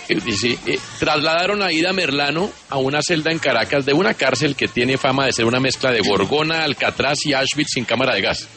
Dice, trasladaron a Aida Merlano a una celda en Caracas de una cárcel que tiene fama de ser una mezcla de Gorgona, Alcatraz y Auschwitz sin cámara de gas.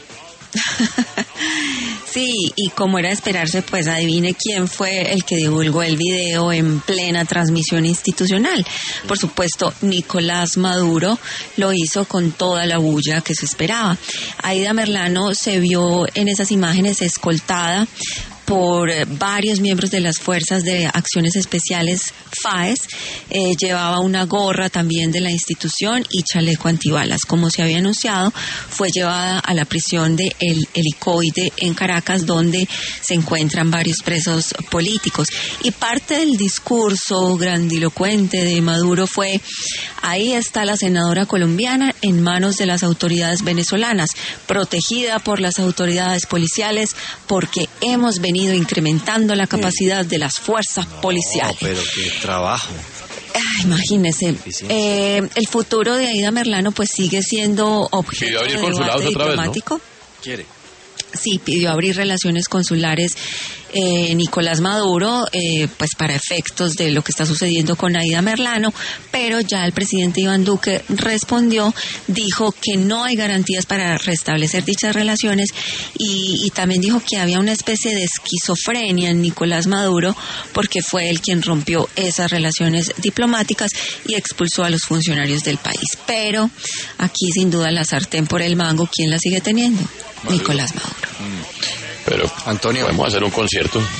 Sí, y como era de esperarse, pues adivine quién fue el que divulgó el video en plena transmisión institucional. Por supuesto, Nicolás Maduro lo hizo con toda la bulla que se esperaba. Aida Merlano se vio en esas imágenes escoltada por varios miembros de las Fuerzas de Acciones Especiales FAES, llevaba una gorra también de la institución y chaleco antibalas. Como se había anunciado, fue llevada a la prisión de El Helicoide en Caracas, donde se encuentran varios presos políticos. Y parte del discurso grandilocuente de Maduro fue: ahí está la senadora colombiana en manos de las autoridades venezolanas, protegida por las autoridades policiales, porque hemos venido incrementando la capacidad de las fuerzas policiales. No, pero qué trabajo. Imagínese, el futuro de Aida Merlano pues sigue siendo objeto de debate diplomático. ¿No? ¿Quiere? Sí, pidió abrir relaciones consulares Nicolás Maduro, pues para efectos de lo que está sucediendo con Aida Merlano, pero ya el presidente Iván Duque respondió, dijo que no hay garantías para restablecer dichas relaciones y también dijo que había una especie de esquizofrenia en Nicolás Maduro porque fue él quien rompió esas relaciones diplomáticas y expulsó a los funcionarios del país. Pero aquí sin duda la sartén por el mango, ¿quién la sigue teniendo? Maduro. Nicolás Maduro. Pero, Antonio, podemos hacer un concierto.